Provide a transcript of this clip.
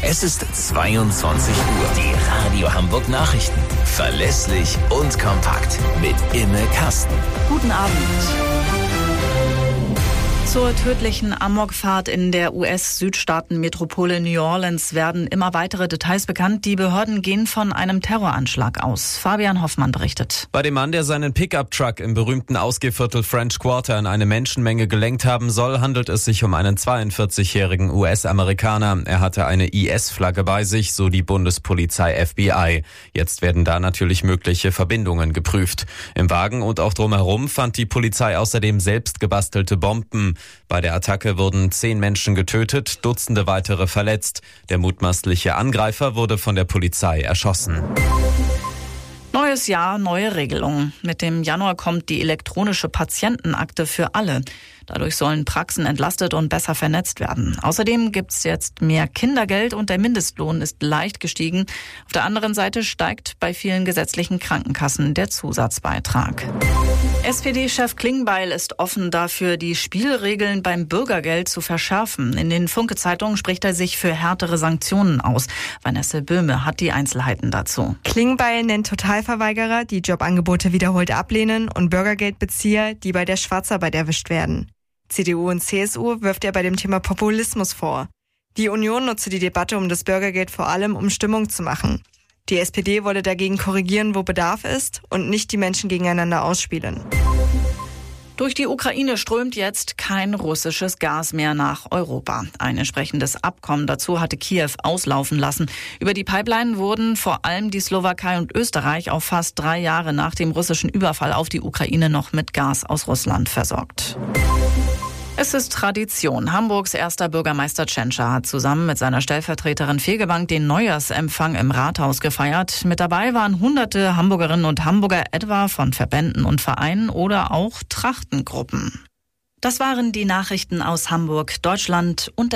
Es ist 22 Uhr. Die Radio Hamburg Nachrichten. Verlässlich und kompakt. Mit Imme Kasten. Guten Abend. Zur tödlichen Amokfahrt in der US-Südstaaten-Metropole New Orleans werden immer weitere Details bekannt. Die Behörden gehen von einem Terroranschlag aus. Fabian Hoffmann berichtet. Bei dem Mann, der seinen Pickup-Truck im berühmten Ausgehviertel French Quarter in eine Menschenmenge gelenkt haben soll, handelt es sich um einen 42-jährigen US-Amerikaner. Er hatte eine IS-Flagge bei sich, so die Bundespolizei FBI. Jetzt werden da natürlich mögliche Verbindungen geprüft. Im Wagen und auch drumherum fand die Polizei außerdem selbst gebastelte Bomben. Bei der Attacke wurden 10 Menschen getötet, Dutzende weitere verletzt. Der mutmaßliche Angreifer wurde von der Polizei erschossen. Neues Jahr, neue Regelungen. Mit dem Januar kommt die elektronische Patientenakte für alle. Dadurch sollen Praxen entlastet und besser vernetzt werden. Außerdem gibt's jetzt mehr Kindergeld und der Mindestlohn ist leicht gestiegen. Auf der anderen Seite steigt bei vielen gesetzlichen Krankenkassen der Zusatzbeitrag. SPD-Chef Klingbeil ist offen dafür, die Spielregeln beim Bürgergeld zu verschärfen. In den Funke-Zeitungen spricht er sich für härtere Sanktionen aus. Vanessa Böhme hat die Einzelheiten dazu. Klingbeil nennt Totalverweigerer, die Jobangebote wiederholt ablehnen, und Bürgergeldbezieher, die bei der Schwarzarbeit erwischt werden. CDU und CSU wirft er bei dem Thema Populismus vor. Die Union nutze die Debatte um das Bürgergeld vor allem, um Stimmung zu machen. Die SPD wolle dagegen korrigieren, wo Bedarf ist, und nicht die Menschen gegeneinander ausspielen. Durch die Ukraine strömt jetzt kein russisches Gas mehr nach Europa. Ein entsprechendes Abkommen dazu hatte Kiew auslaufen lassen. Über die Pipeline wurden vor allem die Slowakei und Österreich auch fast 3 Jahre nach dem russischen Überfall auf die Ukraine noch mit Gas aus Russland versorgt. Es ist Tradition. Hamburgs erster Bürgermeister Tschentscher hat zusammen mit seiner Stellvertreterin Fegebank den Neujahrsempfang im Rathaus gefeiert. Mit dabei waren hunderte Hamburgerinnen und Hamburger, etwa von Verbänden und Vereinen oder auch Trachtengruppen. Das waren die Nachrichten aus Hamburg, Deutschland und